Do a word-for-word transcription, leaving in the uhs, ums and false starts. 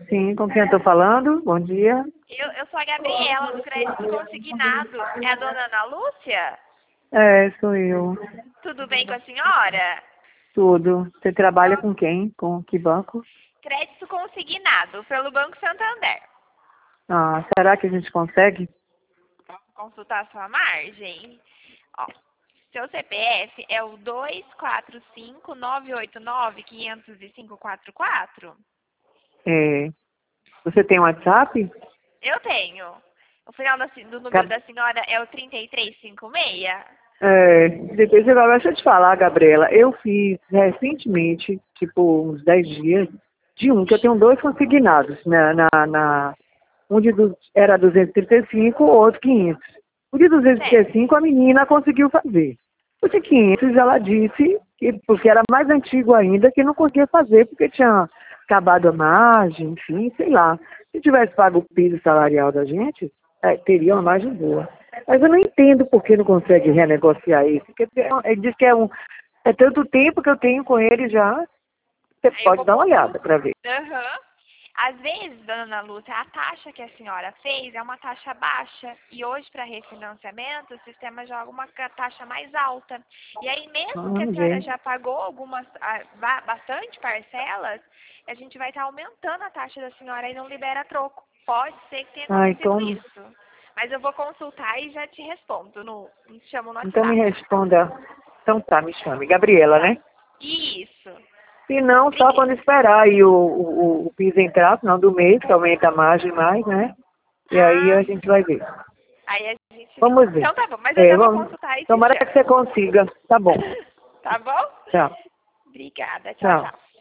Sim, com quem eu tô falando? Bom dia. Eu, eu sou a Gabriela, do Crédito Consignado. É a dona Ana Lúcia? É, sou eu. Tudo bem com a senhora? Tudo. Você trabalha com quem? Com que banco? Crédito Consignado, pelo Banco Santander. Ah, será que a gente consegue? Consultar sua margem. Ó, seu C P F é o dois quatro cinco, nove oito nove, cinco zero cinco quatro quatro? É. Você tem WhatsApp? Eu tenho. O final da- do número Gab- da senhora é o trinta e três cinquenta e seis? É, depois eu, deixa eu te falar, Gabriela. Eu fiz recentemente, tipo, uns dez dias, de um, que eu tenho dois consignados, né, na, na, um de du- era duzentos e trinta e cinco, o outro quinhentos. O de duzentos e trinta e Certo. cinco a menina conseguiu fazer. O de quinhentos ela disse, que, porque era mais antigo ainda, que não conseguia fazer, porque tinha acabado a margem, enfim, sei lá. Se tivesse pago o piso salarial da gente, é, teria uma margem boa. Mas eu não entendo por que não consegue renegociar isso. Porque ele diz que é, um, é tanto tempo que eu tenho com ele já. Você Aí eu pode vou dar uma consultar. olhada para ver. Aham. Às vezes, dona Ana Lúcia, a taxa que a senhora fez é uma taxa baixa. E hoje, para refinanciamento, o sistema joga uma ca- taxa mais alta. E aí, mesmo que a Vamos senhora ver. já pagou algumas, ah, ba- bastante parcelas, a gente vai estar aumentando a taxa da senhora e não libera troco. Pode ser que tenha Ah, acontecido então, isso. Mas eu vou consultar e já te respondo. No, me chamo no então me WhatsApp. responda. Então tá, me chame. Gabriela, Tá. né? Isso. Se não, só Obrigada. quando esperar aí o, o, o piso entrar, final do mês, que aumenta a margem mais, né? E aí Ah, a gente vai ver. aí a gente vê. Vamos ver. Então tá bom, mas eu É, já vou vamos. consultar e te Tomara que chamo. você consiga. Tá bom. Tá bom? Tchau. Obrigada. Tchau, Tchau. tchau.